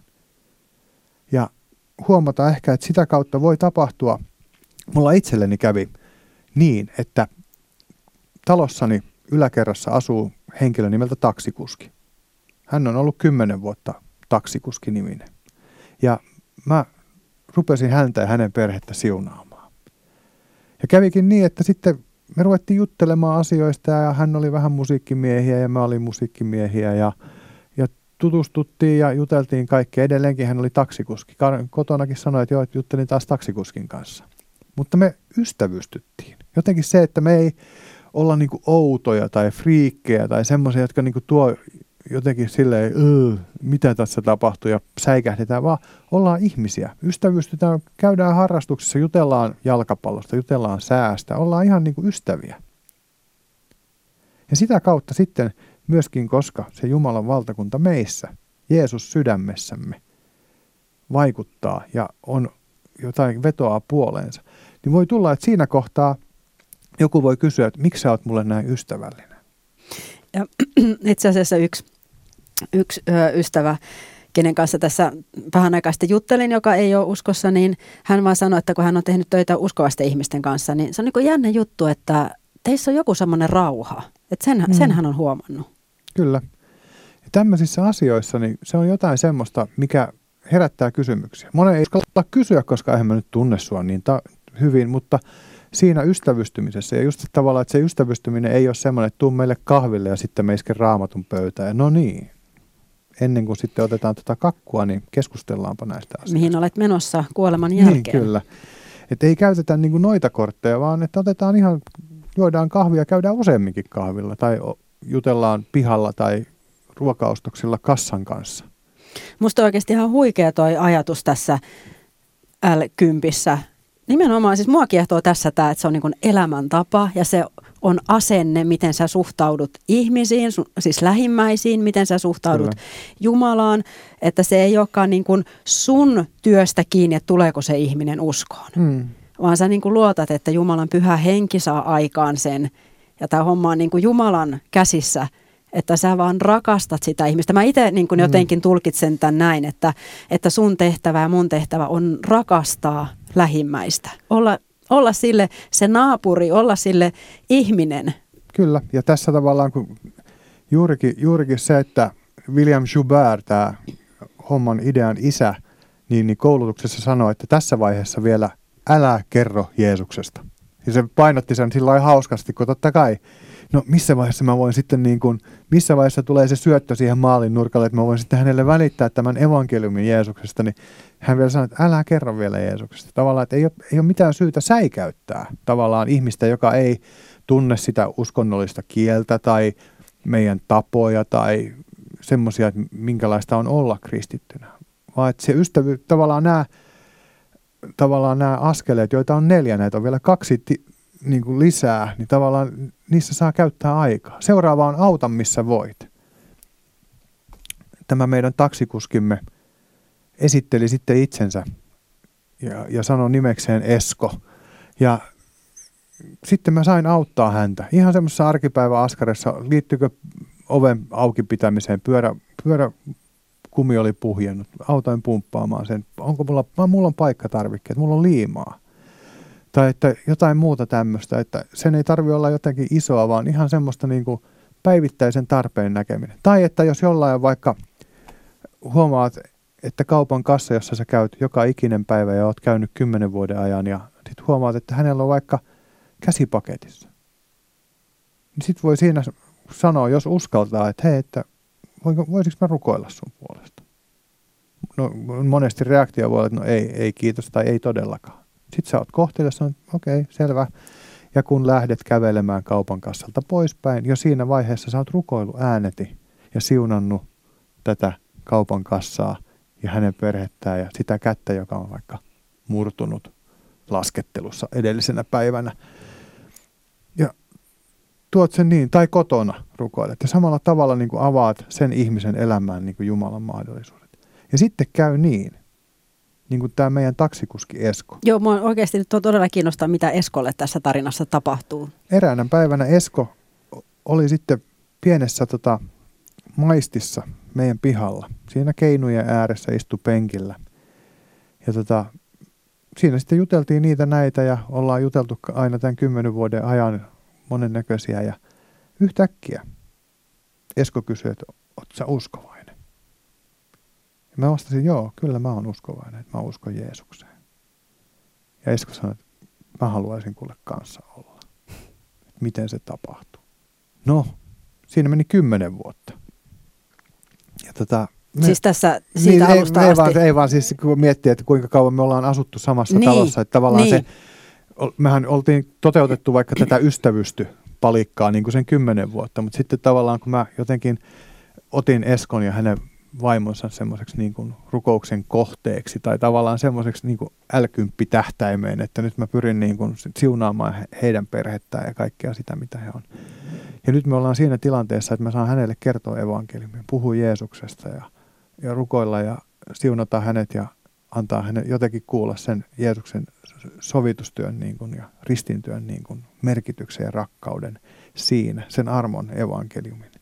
Ja huomata ehkä, että sitä kautta voi tapahtua, mulla itselleni kävi niin, että talossani yläkerrassa asuu henkilö nimeltä taksikuski. Hän on ollut 10 vuotta taksikuski-niminen. Ja mä rupesin häntä ja hänen perhettä siunaamaan. Ja kävikin niin, että sitten me ruvettiin juttelemaan asioista ja hän oli vähän musiikkimiehiä ja mä olin musiikkimiehiä ja tutustuttiin ja juteltiin kaikkea. Edelleenkin hän oli taksikuski. Kotonakin sanoi, että joo, että juttelin taas taksikuskin kanssa. Mutta me ystävystyttiin. Jotenkin se, että me ei olla niinku outoja tai friikkejä tai semmoisia, jotka niinku tuo jotenkin silleen, mitä tässä tapahtuu ja säikähdetään, vaan ollaan ihmisiä. Ystävystytään, käydään harrastuksissa, jutellaan jalkapallosta, jutellaan säästä, ollaan ihan niin kuin ystäviä. Ja sitä kautta sitten myöskin, koska se Jumalan valtakunta meissä, Jeesus sydämessämme, vaikuttaa ja on jotain vetoaa puoleensa, niin voi tulla, että siinä kohtaa joku voi kysyä, että miksi sä oot mulle näin ystävällinen? Ja itse asiassa yksi ystävä, kenen kanssa tässä vähän aikaa sitten juttelin, joka ei ole uskossa, niin hän vaan sanoi, että kun hän on tehnyt töitä uskovasten ihmisten kanssa, niin se on niin kuin jännä juttu, että teissä on joku semmoinen rauha. Että sen hän on huomannut. Kyllä. Ja tämmöisissä asioissa niin se on jotain semmoista, mikä herättää kysymyksiä. Monen ei uskalla kysyä, koska eihän mä nyt tunne sua niin hyvin, mutta siinä ystävystymisessä ja just tavallaan, että se ystävystyminen ei ole semmoinen, että tuu meille kahville ja sitten me isken Raamatun pöytään. Ja no niin, ennen kuin sitten otetaan kakkua, niin keskustellaanpa näistä asioista. Mihin olet menossa kuoleman jälkeen. Niin, kyllä. Että ei käytetä niin kuin noita kortteja, vaan että otetaan ihan, juodaan kahvia, käydään useamminkin kahvilla tai jutellaan pihalla tai ruokaostoksilla kassan kanssa. Musta on oikeasti ihan huikea toi ajatus tässä L10. Nimenomaan, siis mua kiehtoo tässä tämä, että se on niin kuin elämäntapa ja se on asenne, miten sä suhtaudut ihmisiin, siis lähimmäisiin, miten sä suhtaudut Kyllä. Jumalaan, että se ei olekaan niin kuin sun työstä kiinni, että tuleeko se ihminen uskoon. Vaan sä niin kuin luotat, että Jumalan pyhä henki saa aikaan sen ja tämä homma on niin kuin Jumalan käsissä, että sä vaan rakastat sitä ihmistä. Mä itse niin kuin jotenkin tulkitsen tämän näin, että sun tehtävä ja mun tehtävä on rakastaa lähimmäistä. Olla sille se naapuri, olla sille ihminen. Kyllä, ja tässä tavallaan kun juurikin se, että William Joubert, tämä homman idean isä, niin koulutuksessa sanoi, että tässä vaiheessa vielä älä kerro Jeesuksesta. Ja se painotti sen sillä lailla hauskasti, kun totta kai, no missä vaiheessa mä voin sitten missä vaiheessa tulee se syöttö siihen maalin nurkalle, että mä voin sitten hänelle välittää tämän evankeliumin Jeesuksesta, niin hän vielä sanoi, että älä kerro vielä Jeesuksesta. Tavallaan, että ei ole mitään syytä säikäyttää tavallaan ihmistä, joka ei tunne sitä uskonnollista kieltä tai meidän tapoja tai semmoisia, että minkälaista on olla kristittynä. Vaan että se ystävyys, tavallaan nämä askeleet, joita on 4, näitä on vielä 2 niin kuin lisää, niin tavallaan niissä saa käyttää aikaa. Seuraava on auta, missä voit. Tämä meidän taksikuskimme esitteli sitten itsensä ja sanoi nimekseen Esko. Ja sitten mä sain auttaa häntä. Ihan semmoisessa arkipäiväaskarissa, liittyykö oven auki pitämiseen, pyöräkumi oli puhjennut, autoin pumppaamaan sen. Mulla on paikkatarvikkeet, mulla on liimaa. Tai että jotain muuta tämmöistä, että sen ei tarvitse olla jotenkin isoa, vaan ihan semmoista niin kuin päivittäisen tarpeen näkeminen. Tai että jos jollain vaikka huomaat, että kaupan kassa, jossa sä käyt joka ikinen päivä ja oot käynyt 10 vuoden ajan ja sit huomaat, että hänellä on vaikka käsipaketissa. Niin sit voi siinä sanoa, jos uskaltaa, että hei, että voisiko mä rukoilla sun puolesta? No monesti reaktio voi olla, että no ei kiitos tai ei todellakaan. Sitten sä oot kohteellinen, sanot, okei, selvä. Ja kun lähdet kävelemään kaupan kassalta poispäin, jo siinä vaiheessa sä oot rukoillut ääneti ja siunannut tätä kaupan kassaa ja hänen perhettään ja sitä kättä, joka on vaikka murtunut laskettelussa edellisenä päivänä. Ja tuot sen niin, tai kotona rukoilet. Ja samalla tavalla niin kuin avaat sen ihmisen elämään niin kuin Jumalan mahdollisuudet. Ja sitten käy niin kuin tämä meidän taksikuski Esko. Joo, mua oikeasti nyt todella kiinnostaa, mitä Eskolle tässä tarinassa tapahtuu. Eräänä päivänä Esko oli sitten pienessä maistissa meidän pihalla. Siinä keinujen ääressä istui penkillä. Ja siinä sitten juteltiin niitä näitä ja ollaan juteltu aina tämän 10 vuoden ajan monennäköisiä. Ja yhtäkkiä Esko kysyi, että ootko sä uskovainen? Ja mä vastasin, joo, kyllä mä oon uskovainen, että mä uskon Jeesukseen. Ja Esko sanoi, että mä haluaisin kuule kanssa olla. Että miten se tapahtuu? No, siinä meni 10 vuotta. Ja siis tässä siitä alusta asti? Ei vaan siis kun miettii, että kuinka kauan me ollaan asuttu samassa talossa. Että tavallaan mehän oltiin toteutettu vaikka tätä ystävystypalikkaa niin kuin sen 10 vuotta, mutta sitten tavallaan kun mä jotenkin otin Eskon ja hänen vaimonsa semmoiseksi niin kuin rukouksen kohteeksi tai tavallaan semmoiseksi niin kuin L10-tähtäimeen, että nyt mä pyrin niin kuin siunaamaan heidän perhettään ja kaikkea sitä, mitä he on. Ja nyt me ollaan siinä tilanteessa, että mä saan hänelle kertoa evankeliumia, puhua Jeesuksesta ja rukoilla ja siunata hänet ja antaa hänen jotenkin kuulla sen Jeesuksen sovitustyön niin kuin, ja ristintyön niin kuin, merkityksen ja rakkauden siinä, sen armon evankeliumin.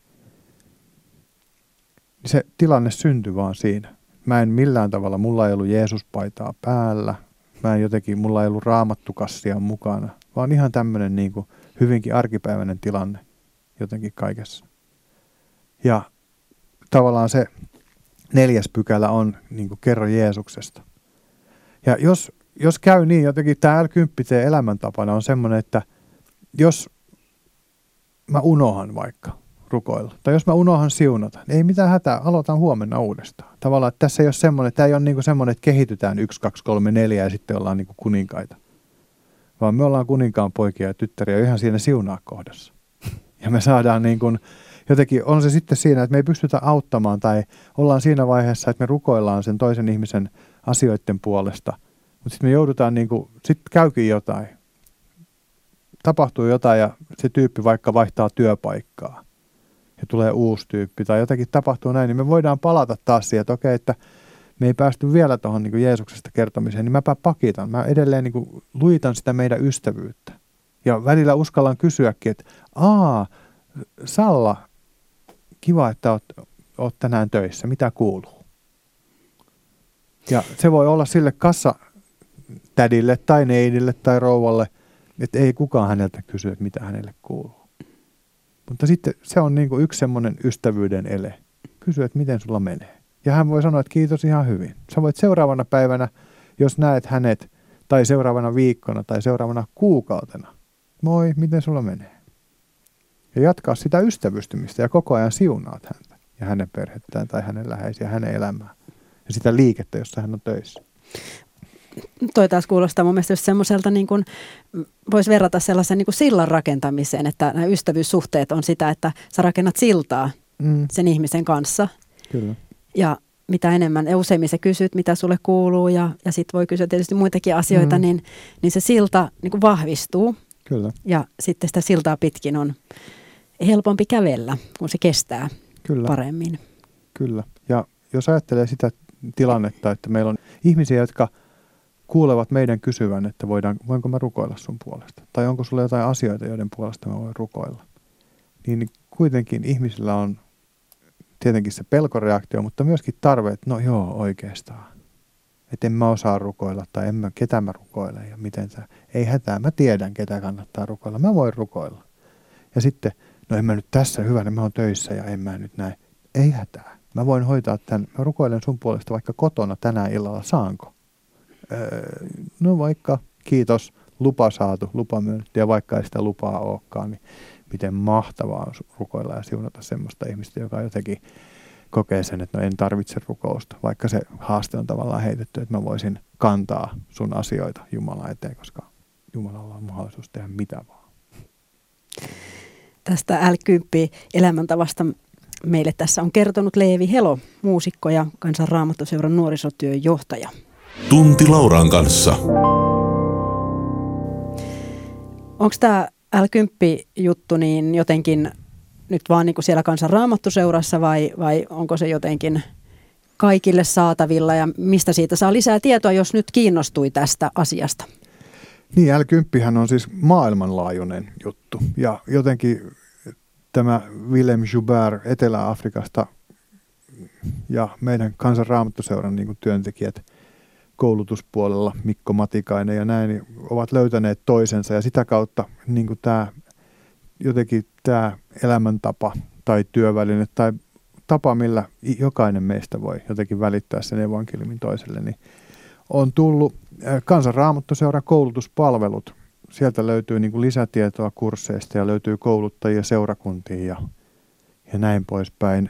Se tilanne syntyi vaan siinä. Mä en millään tavalla, mulla ei ollut Jeesuspaitaa päällä, mulla ei ollut raamattukassia mukana, vaan ihan tämmöinen niin kuin hyvinkin arkipäiväinen tilanne jotenkin kaikessa. Ja tavallaan se 4. pykälä on niin kuin kerro Jeesuksesta. Ja jos käy niin, jotenkin tämä L10 elämäntapana on semmoinen, että jos mä unohan vaikka rukoilla, tai jos mä unohan siunata, niin ei mitään hätää, aloitan huomenna uudestaan. Tavallaan, että tässä ei ole semmoinen, tämä ei ole niin kuin semmoinen, että kehitytään 1, 2, 3, 4 ja sitten ollaan niin kuin kuninkaita. Vaan me ollaan kuninkaan poikia ja tyttäriä ihan siinä siunaa kohdassa. Ja me saadaan niin kuin, jotenkin, on se sitten siinä, että me ei pystytä auttamaan tai ollaan siinä vaiheessa, että me rukoillaan sen toisen ihmisen asioiden puolesta. Mutta sitten me joudutaan, niin kuin, sitten käykin jotain. Tapahtuu jotain ja se tyyppi vaikka vaihtaa työpaikkaa. Ja tulee uusi tyyppi tai jotakin tapahtuu näin, niin me voidaan palata taas siihen, että okei, että me ei päästy vielä tuohon niin kuin Jeesuksesta kertomiseen, niin mäpä pakitan. Mä edelleen niin kuin luitan sitä meidän ystävyyttä. Ja välillä uskallan kysyäkin, että Salla, kiva, että oot tänään töissä. Mitä kuuluu? Ja se voi olla sille kassatädille tai neidille tai rouvalle, että ei kukaan häneltä kysy, että mitä hänelle kuuluu. Mutta sitten se on niin kuin yksi semmoinen ystävyyden ele. Kysy, että miten sulla menee. Ja hän voi sanoa, että kiitos ihan hyvin. Sä voit seuraavana päivänä, jos näet hänet, tai seuraavana viikkona, tai seuraavana kuukautena. Moi, miten sulla menee? Ja jatkaa sitä ystävystymistä ja koko ajan siunaat häntä ja hänen perhettään tai hänen läheisiä, hänen elämää. Ja sitä liikettä, jossa hän on töissä. Toi taas kuulostaa mun mielestä just semmoiselta, niin kuin voisi verrata sellaisen niin kuin sillan rakentamiseen, että nämä ystävyyssuhteet on sitä, että sä rakennat siltaa sen ihmisen kanssa. Kyllä. Ja mitä enemmän, ja useimmin sä kysyt, mitä sulle kuuluu, ja sit voi kysyä tietysti muitakin asioita, niin se silta niin kuin vahvistuu. Kyllä. Ja sitten sitä siltaa pitkin on helpompi kävellä, kun se kestää paremmin. Kyllä. Ja jos ajattelee sitä tilannetta, että meillä on ihmisiä, jotka kuulevat meidän kysyvän, että voinko mä rukoilla sun puolesta? Tai onko sulla jotain asioita, joiden puolesta mä voin rukoilla? Niin kuitenkin ihmisillä on tietenkin se pelkoreaktio, mutta myöskin tarve, että no joo, oikeastaan. Että en mä osaa rukoilla tai ketä mä rukoilen ja miten ei hätää, mä tiedän ketä kannattaa rukoilla, mä voin rukoilla. Ja sitten, no en mä nyt tässä hyvänä, mä oon töissä ja en mä nyt näin. Ei hätää, mä voin hoitaa tämän, mä rukoilen sun puolesta vaikka kotona tänään illalla, saanko? No vaikka, kiitos, lupa saatu, lupa myönnetty ja vaikka ei sitä lupaa olekaan, niin miten mahtavaa on rukoilla ja siunata semmoista ihmistä, joka jotenkin kokee sen, että no en tarvitse rukousta, vaikka se haaste on tavallaan heitetty, että mä voisin kantaa sun asioita Jumalan eteen, koska Jumalalla on mahdollisuus tehdä mitä vaan. Tästä L10-elämäntavasta meille tässä on kertonut Leevi Helo, muusikko ja Kansan Raamattuseuran nuorisotyön johtaja. Tunti Lauran kanssa. Onko tämä L10-juttu niin jotenkin nyt vaan niin kuin siellä Kansan Raamattuseurassa vai onko se jotenkin kaikille saatavilla ja mistä siitä saa lisää tietoa, jos nyt kiinnostui tästä asiasta? Niin, L10hän on siis maailmanlaajuinen juttu ja jotenkin tämä Willem Joubert Etelä-Afrikasta ja meidän Kansan Raamattuseuran niin kuin työntekijät koulutuspuolella, Mikko Matikainen ja näin, niin ovat löytäneet toisensa ja sitä kautta niin kuin tämä elämäntapa tai työväline tai tapa, millä jokainen meistä voi jotenkin välittää sen evankeliumin toiselle, niin on tullut Kansan Raamattuseuran koulutuspalvelut. Sieltä löytyy niin kuin lisätietoa kursseista ja löytyy kouluttajia seurakuntiin ja näin poispäin.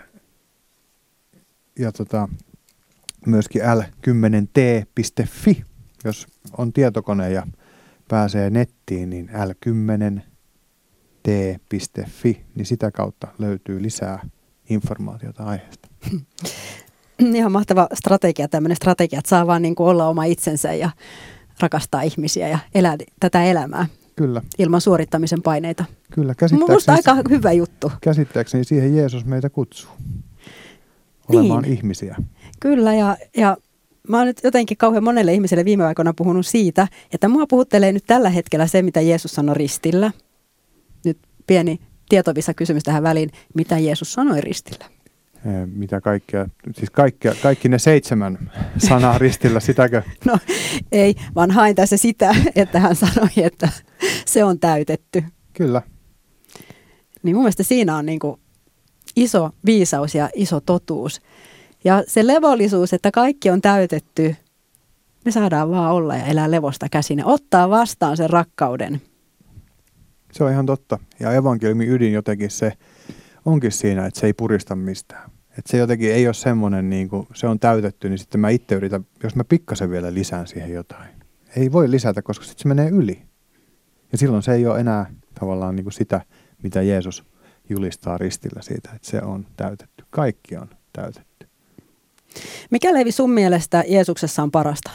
Ja myöskin l10t.fi, jos on tietokone ja pääsee nettiin, niin l10t.fi, niin sitä kautta löytyy lisää informaatiota aiheesta. Ihan mahtava strategia, tämmöinen strategia, että saa vaan niin kuin olla oma itsensä ja rakastaa ihmisiä ja elää tätä elämää. Kyllä. Ilman suorittamisen paineita. Kyllä, Minusta aika hyvä juttu. Käsittääkseni siihen Jeesus meitä kutsuu. Olemaan ihmisiä. Kyllä, ja mä oon nyt jotenkin kauhean monelle ihmiselle viime aikoina puhunut siitä, että mua puhuttelee nyt tällä hetkellä se, mitä Jeesus sanoi ristillä. Nyt pieni tietovisa kysymys tähän väliin. Mitä Jeesus sanoi ristillä? Mitä kaikkea, siis kaikki ne 7 sanaa ristillä, sitäkö? No ei, vaan hain tässä sitä, että hän sanoi, että se on täytetty. Kyllä. Niin mun mielestä siinä on niin kuin iso viisaus ja iso totuus. Ja se levollisuus, että kaikki on täytetty, me saadaan vaan olla ja elää levosta käsin ja ottaa vastaan sen rakkauden. Se on ihan totta. Ja evankeliumin ydin jotenkin se onkin siinä, että se ei purista mistään. Että se jotenkin ei ole semmoinen, niin kuin se on täytetty, niin sitten mä itse yritän, jos mä pikkasen vielä lisään siihen jotain. Ei voi lisätä, koska sitten se menee yli. Ja silloin se ei ole enää tavallaan niin kuin sitä, mitä Jeesus julistaa ristillä siitä, että se on täytetty. Kaikki on täytetty. Mikä, Leevi, sun mielestä Jeesuksessa on parasta?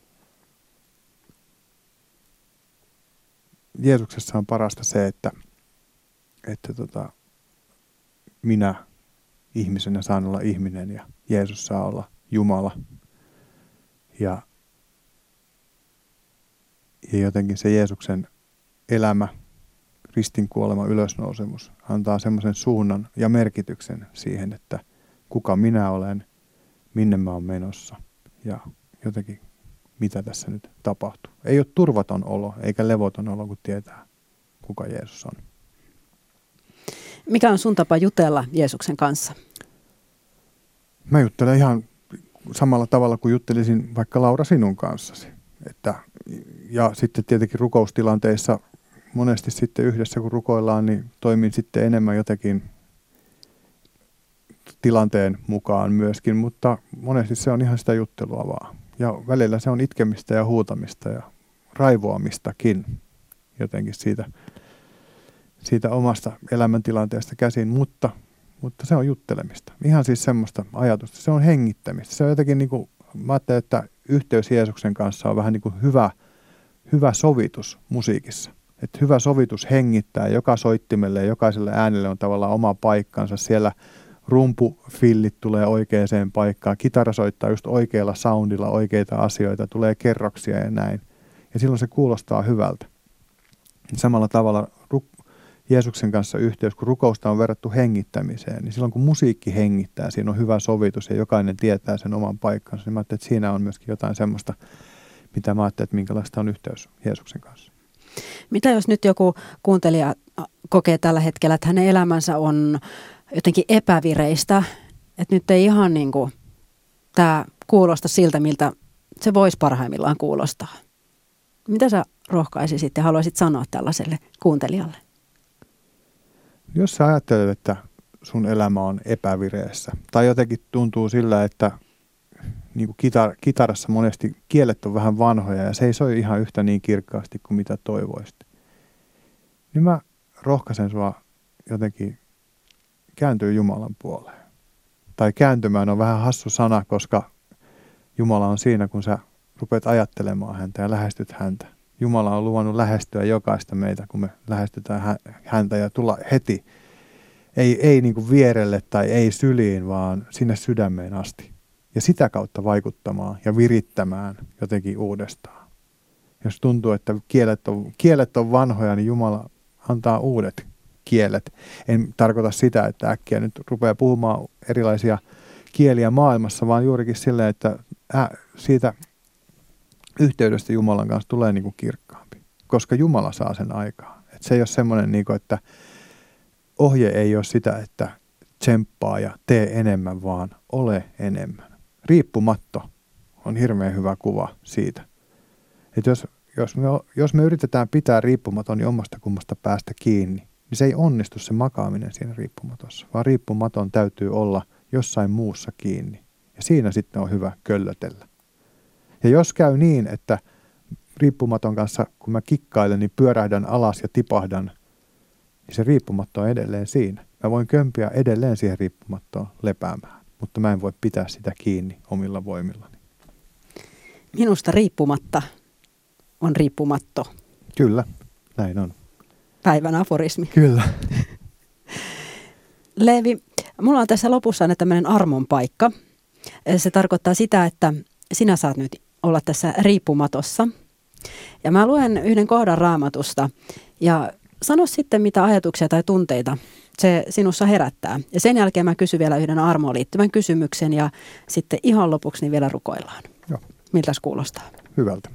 Jeesuksessa on parasta se, että minä ihmisenä saan olla ihminen ja Jeesus saa olla Jumala. Ja jotenkin se Jeesuksen elämä, ristin kuolema, ylösnousemus antaa semmoisen suunnan ja merkityksen siihen, että kuka minä olen, minne mä oon menossa ja jotenkin mitä tässä nyt tapahtuu. Ei ole turvaton olo eikä levoton olo, kun tietää, kuka Jeesus on. Mikä on sun tapa jutella Jeesuksen kanssa? Mä juttelen ihan samalla tavalla kuin juttelisin vaikka Laura sinun kanssasi. Ja sitten tietenkin rukoustilanteissa monesti sitten yhdessä kun rukoillaan, niin toimin sitten enemmän jotenkin tilanteen mukaan myöskin, mutta monesti se on ihan sitä juttelua vaan. Ja välillä se on itkemistä ja huutamista ja raivoamistakin jotenkin siitä omasta elämäntilanteesta käsin, mutta se on juttelemista. Ihan siis semmoista ajatusta. Se on hengittämistä. Se on jotenkin niin kuin, mä ajattelen, että yhteys Jeesuksen kanssa on vähän niin kuin hyvä sovitus musiikissa. Että hyvä sovitus hengittää. Joka soittimelle ja jokaiselle äänelle on tavallaan oma paikkansa. Siellä rumpufillit tulee oikeaan paikkaan. Kitara soittaa just oikealla soundilla oikeita asioita. Tulee kerroksia ja näin. Ja silloin se kuulostaa hyvältä. Samalla tavalla Jeesuksen kanssa yhteys, kun rukousta on verrattu hengittämiseen, niin silloin kun musiikki hengittää, siinä on hyvä sovitus ja jokainen tietää sen oman paikkansa, niin mä ajattelin, että siinä on myöskin jotain semmoista, mitä mä ajattelin, että minkälaista on yhteys Jeesuksen kanssa. Mitä jos nyt joku kuuntelija kokee tällä hetkellä, että hänen elämänsä on jotenkin epävireistä, että nyt ei ihan niin kuin tämä kuulosta siltä, miltä se voisi parhaimmillaan kuulostaa. Mitä sä rohkaisisit ja haluaisit sanoa tällaiselle kuuntelijalle? Jos sä ajattelet, että sun elämä on epävireessä, tai jotenkin tuntuu sillä, että niin kuin kitarassa monesti kielet on vähän vanhoja ja se ei soi ihan yhtä niin kirkkaasti kuin mitä toivoisit, niin mä rohkaisen sua jotenkin kääntyä Jumalan puoleen. Tai kääntymään on vähän hassu sana, koska Jumala on siinä, kun sä rupeat ajattelemaan häntä ja lähestyt häntä. Jumala on luvannut lähestyä jokaista meitä, kun me lähestytään häntä ja tulla heti. Ei niin kuin vierelle tai ei syliin, vaan sinne sydämeen asti. Ja sitä kautta vaikuttamaan ja virittämään jotenkin uudestaan. Jos tuntuu, että kielet on vanhoja, niin Jumala antaa uudet kielet. En tarkoita sitä, että äkkiä nyt rupeaa puhumaan erilaisia kieliä maailmassa, vaan juurikin silleen, että siitä yhteydestä Jumalan kanssa tulee niin kuin kirkkaampi, koska Jumala saa sen aikaa. Et se ei ole semmoinen, niin kuin, että ohje ei ole sitä, että tsemppaa ja tee enemmän, vaan ole enemmän. Riippumatto on hirveän hyvä kuva siitä. Että jos me yritetään pitää riippumaton niin omasta kummasta päästä kiinni, niin se ei onnistu se makaaminen siinä riippumatossa, vaan riippumaton täytyy olla jossain muussa kiinni. Ja siinä sitten on hyvä köllötellä. Ja jos käy niin, että riippumaton kanssa, kun mä kikkailen, niin pyörähdän alas ja tipahdan, niin se riippumatto on edelleen siinä. Mä voin kömpiä edelleen siihen riippumattoon lepäämään, mutta mä en voi pitää sitä kiinni omilla voimillani. Minusta riippumatta on riippumatto. Kyllä, näin on. Päivän aforismi. Kyllä. Leevi, mulla on tässä lopussa aina tämmöinen armon paikka. Se tarkoittaa sitä, että sinä saat nyt olla tässä riippumatossa. Ja mä luen yhden kohdan Raamatusta ja sano sitten, mitä ajatuksia tai tunteita se sinussa herättää. Ja sen jälkeen mä kysyn vielä yhden armoon liittyvän kysymyksen ja sitten ihan lopuksi niin vielä rukoillaan. Joo. Miltäs kuulostaa? Hyvältä.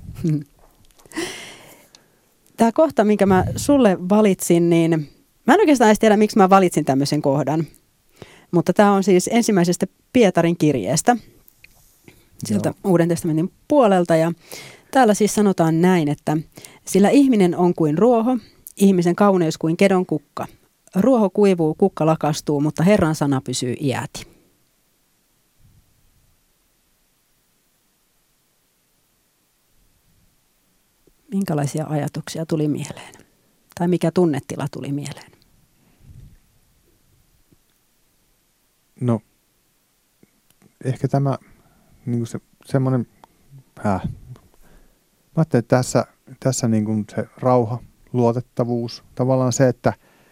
Tämä kohta, minkä mä sulle valitsin, niin mä en oikeastaan edes tiedä, miksi mä valitsin tämmöisen kohdan. Mutta tämä on siis ensimmäisestä Pietarin kirjeestä, sieltä Uuden testamentin puolelta. Ja täällä siis sanotaan näin, että sillä ihminen on kuin ruoho, ihmisen kauneus kuin kedon kukka. Ruoho kuivuu, kukka lakastuu, mutta Herran sana pysyy iäti. Minkälaisia ajatuksia tuli mieleen? Tai mikä tunnetila tuli mieleen? No, ehkä tämä niin semmoinen, mä ajattelin, että tässä niin kuin se rauha, luotettavuus, tavallaan se, että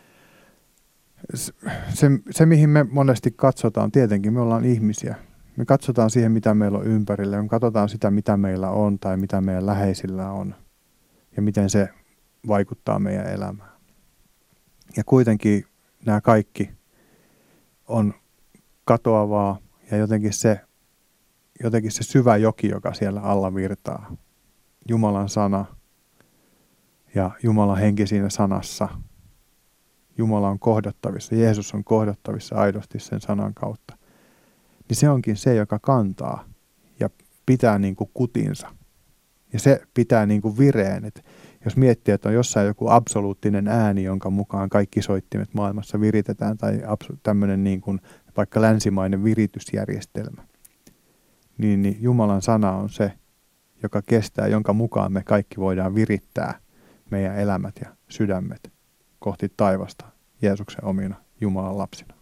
se, mihin me monesti katsotaan, tietenkin me ollaan ihmisiä. Me katsotaan siihen, mitä meillä on ympärillä, me katsotaan sitä, mitä meillä on tai mitä meidän läheisillä on ja miten se vaikuttaa meidän elämään. Ja kuitenkin nämä kaikki on katoavaa ja jotenkin se syvä joki, joka siellä alla virtaa. Jumalan sana ja Jumalan henki siinä sanassa. Jumala on kohdattavissa, Jeesus on kohdattavissa aidosti sen sanan kautta. Niin se onkin se, joka kantaa ja pitää niin kuin kutinsa. Ja se pitää niin kuin vireen. Et jos miettii, että on jossain joku absoluuttinen ääni, jonka mukaan kaikki soittimet maailmassa viritetään, tai tämmöinen niin kuin vaikka länsimainen viritysjärjestelmä, niin Jumalan sana on se, joka kestää, jonka mukaan me kaikki voidaan virittää meidän elämät ja sydämet kohti taivasta Jeesuksen omina Jumalan lapsina.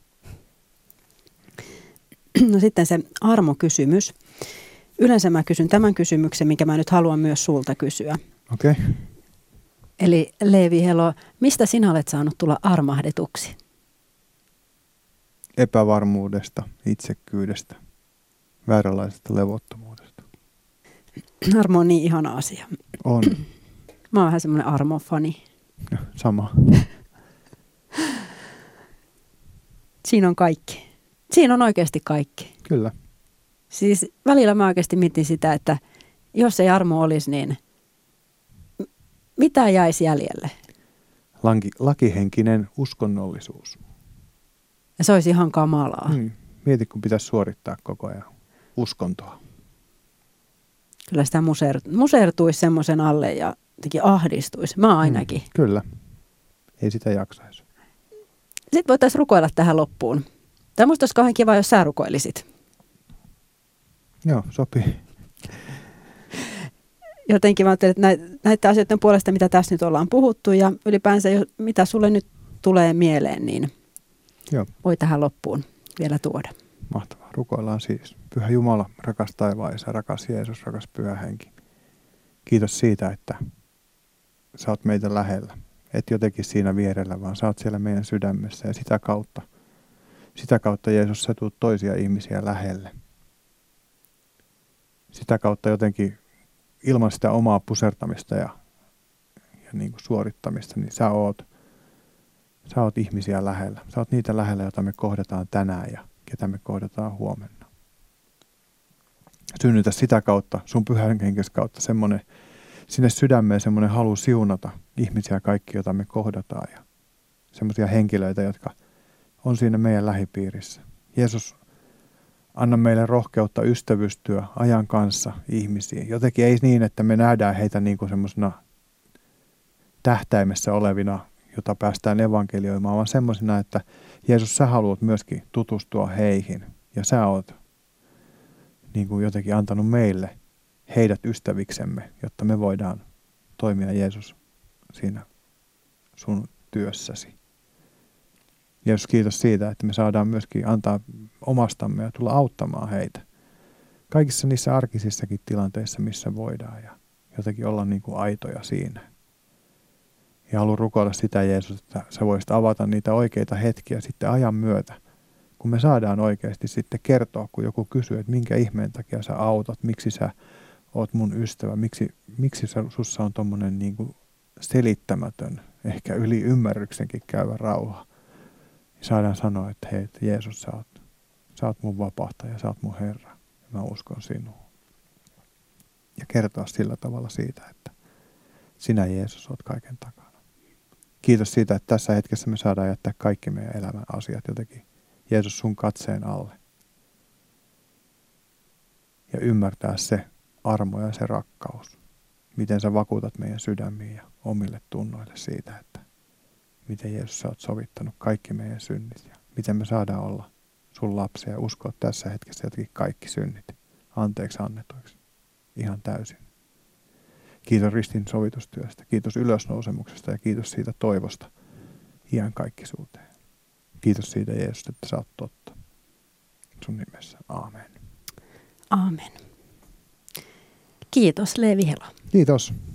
No sitten se armokysymys. Yleensä mä kysyn tämän kysymyksen, minkä mä nyt haluan myös sulta kysyä. Okei. Okay. Eli Leevi Helo, mistä sinä olet saanut tulla armahdetuksi? Epävarmuudesta, itsekkyydestä, vääränlaisesta levottomuudesta. Armo on niin ihana asia. On. Mä oon vähän semmoinen armofani. Sama. Siinä on kaikki. Siinä on oikeasti kaikki. Kyllä. Siis välillä mä oikeasti mietin sitä, että jos ei armo olisi, niin mitä jäisi jäljelle? Lakihenkinen uskonnollisuus. Ja se olisi ihan kamalaa. Mieti, kun pitäisi suorittaa koko ajan uskontoa. Kyllä sitä musertuisi semmoisen alle ja jotenkin ahdistuisi. Mä ainakin. Kyllä. Ei sitä jaksaisi. Sitten voitaisiin rukoilla tähän loppuun. Tämä musta olisi kauhean kiva, jos sä rukoilisit. Joo, sopii. Jotenkin mä ajattelin, että näiden asioiden puolesta, mitä tässä nyt ollaan puhuttu ja ylipäänsä, mitä sulle nyt tulee mieleen, niin Joo. Voi tähän loppuun vielä tuoda. Mahtavaa. Rukoillaan siis. Pyhä Jumala, rakas taivaan Isä, rakas Jeesus, rakas Pyhä Henki. Kiitos siitä, että sä oot meitä lähellä. Et jotenkin siinä vierellä, vaan sä oot siellä meidän sydämessä ja sitä kautta Jeesus, sä tuut toisia ihmisiä lähelle. Sitä kautta jotenkin ilman sitä omaa pusertamista ja niin kuin suorittamista, niin sä oot ihmisiä lähellä. Sä oot niitä lähellä, joita me kohdataan tänään ja ketä me kohdataan huomenna. Synnytä sitä kautta, sun Pyhän Henkes kautta semmoinen, sinne sydämeen semmoinen halu siunata ihmisiä kaikki, joita me kohdataan ja semmoisia henkilöitä, jotka on siinä meidän lähipiirissä. Jeesus, anna meille rohkeutta ystävystyä ajan kanssa ihmisiin. Jotenkin ei niin, että me nähdään heitä niin kuin semmoisena tähtäimessä olevina, jota päästään evankelioimaan, vaan semmoisena, että Jeesus, sä haluat myöskin tutustua heihin. Ja sä oot niin kuin jotenkin antanut meille heidät ystäviksemme, jotta me voidaan toimia Jeesus siinä sun työssäsi. Jeesus, kiitos siitä, että me saadaan myöskin antaa omastamme ja tulla auttamaan heitä. Kaikissa niissä arkisissakin tilanteissa, missä voidaan ja jotenkin olla niin kuin aitoja siinä. Ja haluan rukoilla sitä, Jeesus, että sä voisit avata niitä oikeita hetkiä sitten ajan myötä, kun me saadaan oikeasti sitten kertoa, kun joku kysyy, että minkä ihmeen takia sä autat, miksi sä oot mun ystävä, miksi sussa on tommonen niin kuin selittämätön, ehkä yli ymmärryksenkin käyvä rauha. Ja saadaan sanoa, että hei, Jeesus, sä oot mun vapahtaja, sä oot mun Herra, ja mä uskon sinuun. Ja kertoa sillä tavalla siitä, että sinä, Jeesus, oot kaiken takana. Kiitos siitä, että tässä hetkessä me saadaan jättää kaikki meidän elämän asiat jotenkin, Jeesus, sun katseen alle. Ja ymmärtää se armo ja se rakkaus, miten sä vakuutat meidän sydämiin ja omille tunnoille siitä, että miten Jeesus sä oot sovittanut kaikki meidän synnit ja miten me saadaan olla sun lapsia ja uskoa tässä hetkessä jotenkin kaikki synnit anteeksi annetuiksi ihan täysin. Kiitos ristin sovitustyöstä, kiitos ylösnousemuksesta ja kiitos siitä toivosta iankaikkisuuteen. Kiitos siitä, Jeesus, että sä oot totta. Sun nimessä. Aamen. Aamen. Kiitos, Leevi Helo. Kiitos.